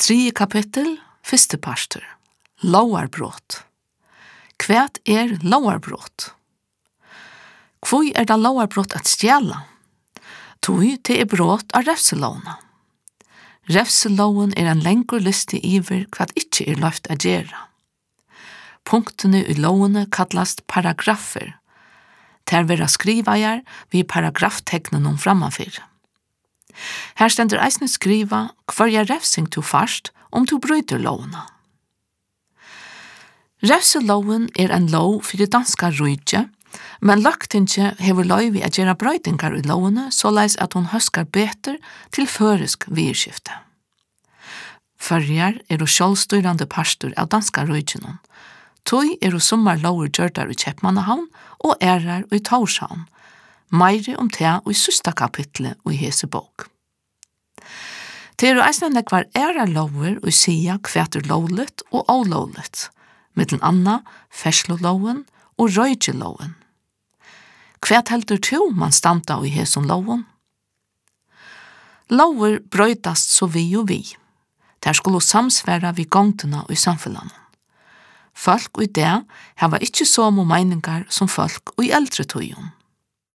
3 kapittel, 1. pastor. Lovarbrot. Kvært lovarbrot? Hvor det lovarbrot at stjæla? Tui det brot av refselovna. Refseloven en lengur listi iver hva ikkje løft a gjera. Punktene i lovene kallast paragrafer. Ter vera skrivajar vi paragrafteknen frammanfyr. Her stender eisne skriva hver refsing to fast du bryter lovene. Refseloven en lov for det danska rujtje, men lagtinge hever løyvi a gjera brøydingar i lovene såleis at hon høskar beter til føresk virskifte. Førjar sjálvstyrande pastor av danska rujtjenon. Tøy sommar lover gjørdar i Kjeppmannahavn og ærar i Tórshavn. Meire om det i sista kapitlet i hese bok. Det eisne nekvar ærar lover og sia kvæt lovlet og ólovlet, mittlen anna fersloloven og røygeloven. Kvæt heldur to man standa i heson loven? Lover brøytast så vi og vi. Der skulle samsværa vi gongtuna i samfellan. Folk i det hava ikkje så meiningar som folk i eldre tøyen.